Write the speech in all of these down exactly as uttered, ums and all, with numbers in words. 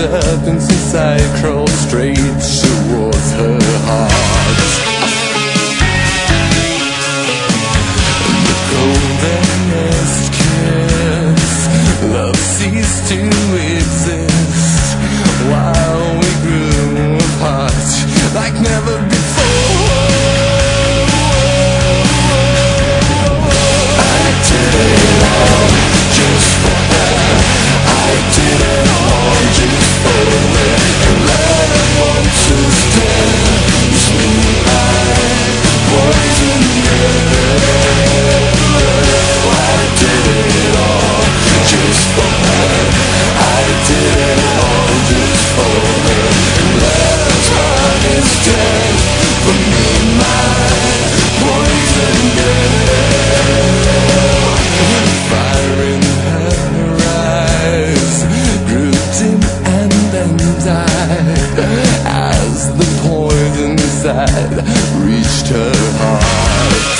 up and since I crawled straight towards her heart. The goldenest kiss, love ceased to exist while we grew apart like never before. I did it all just for her. I did it all just for her. And let her want to stand. It's me, my poison girl. I did it all just for her. I did it all just for her. And let her try and stand for me, my poison girl. Fire in her eyes grew dim and then died as the poison inside reached her heart.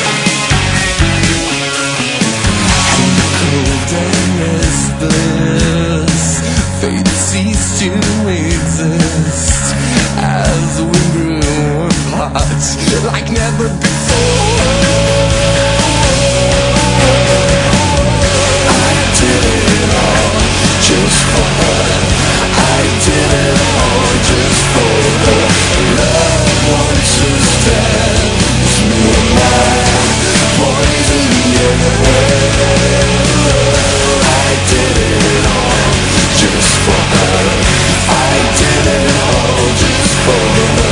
And the goldenest bliss, fate ceased to exist as we grew apart like never before. Just for her, I did it all just for her. Love wants to stand. It's me and my poison girl. I did it all just for her. I did it all just for her.